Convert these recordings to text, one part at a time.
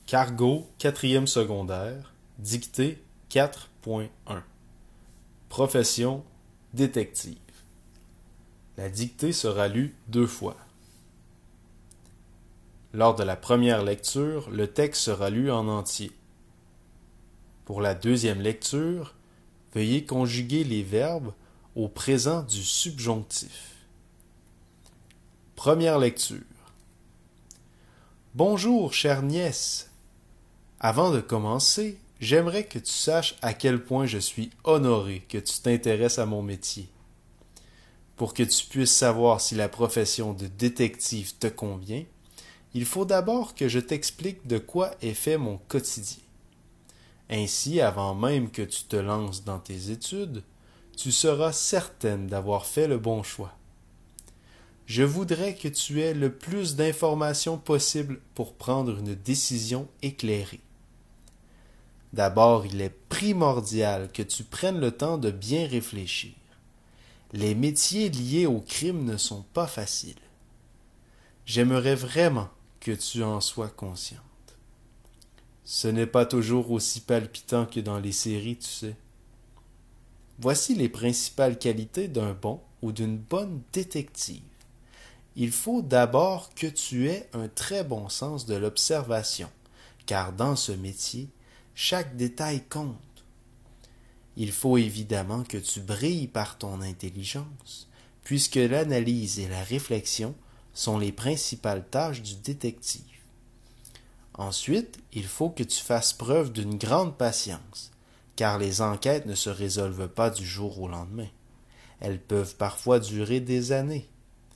Cargo, 4e secondaire, dictée 4.1. Profession, détective. La dictée sera lue 2 fois. Lors de la première lecture, le texte sera lu en entier. Pour la deuxième lecture, veuillez conjuguer les verbes au présent du subjonctif. Première lecture. Bonjour, chère nièce. Avant de commencer, j'aimerais que tu saches à quel point je suis honoré que tu t'intéresses à mon métier. Pour que tu puisses savoir si la profession de détective te convient, il faut d'abord que je t'explique de quoi est fait mon quotidien. Ainsi, avant même que tu te lances dans tes études, tu seras certaine d'avoir fait le bon choix. Je voudrais que tu aies le plus d'informations possible pour prendre une décision éclairée. D'abord, il est primordial que tu prennes le temps de bien réfléchir. Les métiers liés au crime ne sont pas faciles. J'aimerais vraiment que tu en sois consciente. Ce n'est pas toujours aussi palpitant que dans les séries, tu sais. Voici les principales qualités d'un bon ou d'une bonne détective. Il faut d'abord que tu aies un très bon sens de l'observation, car dans ce métier, chaque détail compte. Il faut évidemment que tu brilles par ton intelligence, puisque l'analyse et la réflexion sont les principales tâches du détective. Ensuite, il faut que tu fasses preuve d'une grande patience, car les enquêtes ne se résolvent pas du jour au lendemain. Elles peuvent parfois durer des années.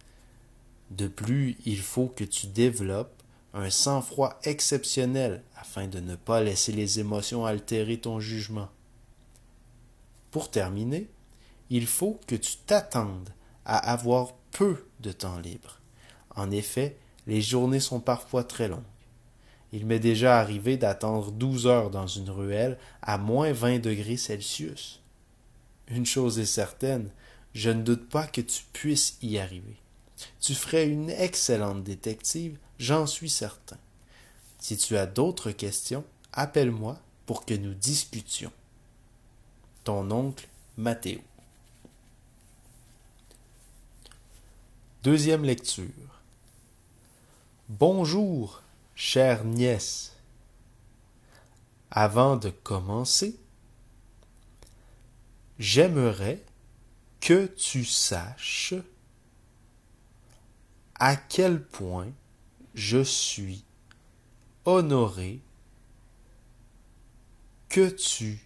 De plus, il faut que tu développes un sang-froid exceptionnel afin de ne pas laisser les émotions altérer ton jugement. Pour terminer, il faut que tu t'attendes à avoir peu de temps libre. En effet, les journées sont parfois très longues. Il m'est déjà arrivé d'attendre 12 heures dans une ruelle à moins 20 degrés Celsius. Une chose est certaine, je ne doute pas que tu puisses y arriver. Tu ferais une excellente détective, j'en suis certain. Si tu as d'autres questions, appelle-moi pour que nous discutions. Ton oncle Mathéo. Deuxième lecture. Bonjour, chère nièce. Avant de commencer, j'aimerais que tu saches à quel point je suis honoré que tu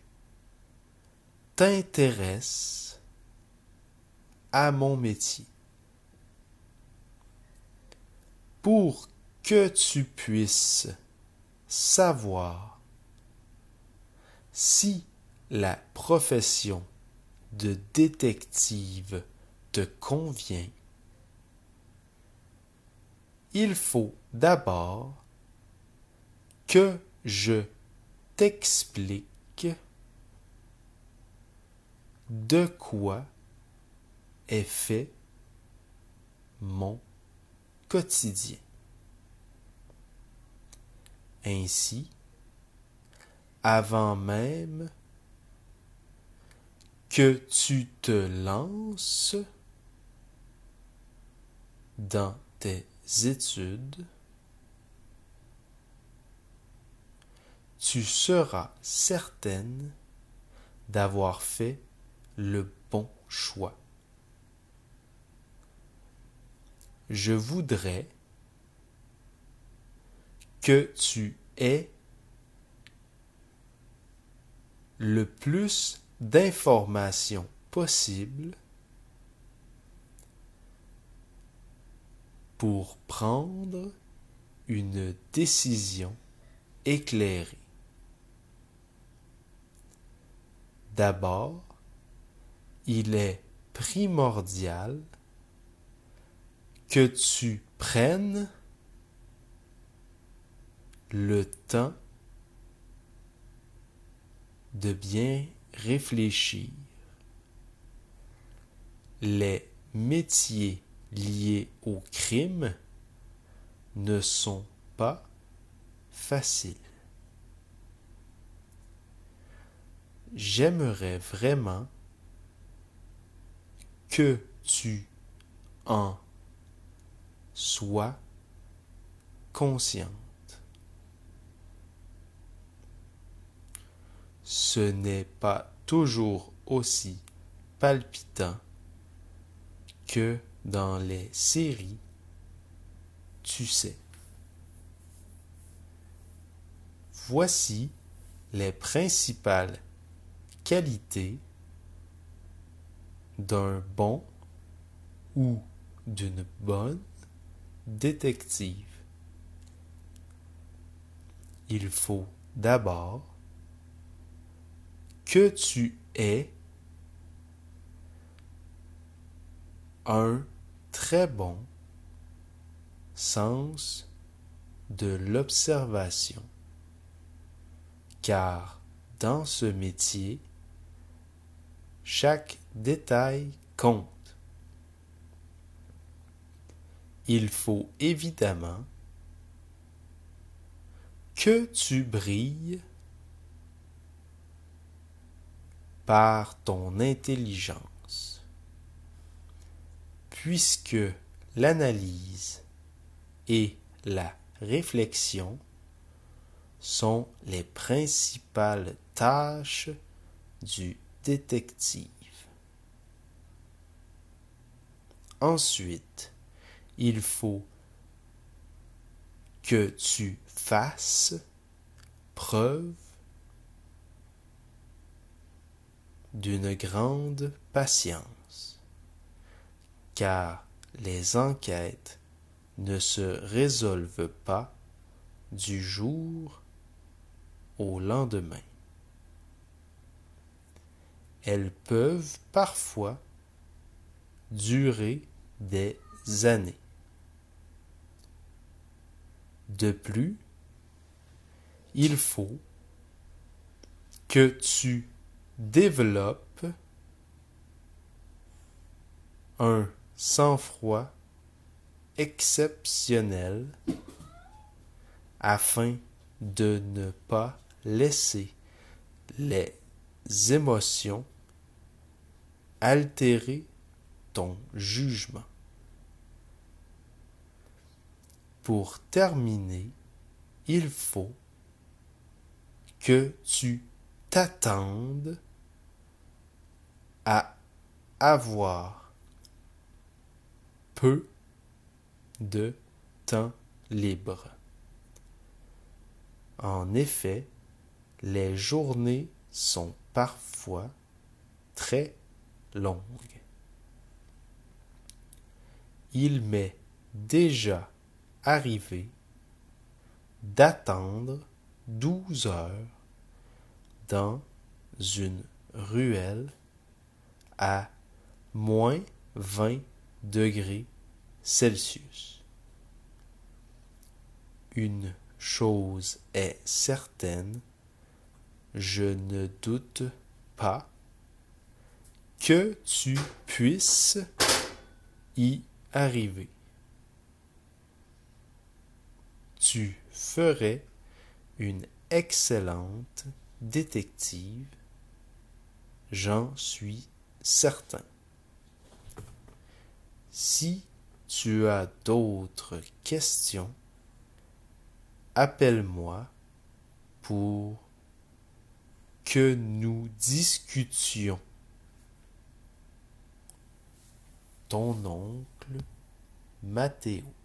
t'intéresses à mon métier. Pour que tu puisses savoir si la profession de détective te convient, il faut d'abord que je t'explique de quoi est fait mon quotidien. Ainsi, avant même que tu te lances dans tes études, tu seras certaine d'avoir fait le bon choix. Je voudrais que tu aies le plus d'informations possible pour prendre une décision éclairée. D'abord, il est primordial que tu prennes le temps de bien réfléchir. Les métiers liés au crime ne sont pas faciles. j'aimerais vraiment que tu en sois consciente. Ce n'est pas toujours aussi palpitant que dans les séries, tu sais. Voici les principales qualités d'un bon ou d'une bonne détective. Il faut d'abord que tu aies un très bon sens de l'observation, car dans ce métier, chaque détail compte. Il faut évidemment que tu brilles par ton intelligence, puisque l'analyse et la réflexion sont les principales tâches du détective. Ensuite, il faut que tu fasses preuve d'une grande patience, car les enquêtes ne se résolvent pas du jour au lendemain. Elles peuvent parfois durer des années. De plus, il faut que tu développes un sang-froid exceptionnel afin de ne pas laisser les émotions altérer ton jugement. Pour terminer, il faut que tu t'attendes à avoir peu de temps libre. En effet, les journées sont parfois très longues. Il m'est déjà arrivé d'attendre 12 heures dans une ruelle à moins 20 degrés Celsius. Une chose est certaine, je ne doute pas que tu puisses y arriver. Tu ferais une excellente détective, j'en suis certain. Si tu as d'autres questions, appelle-moi pour que nous discutions. Ton oncle Mathéo.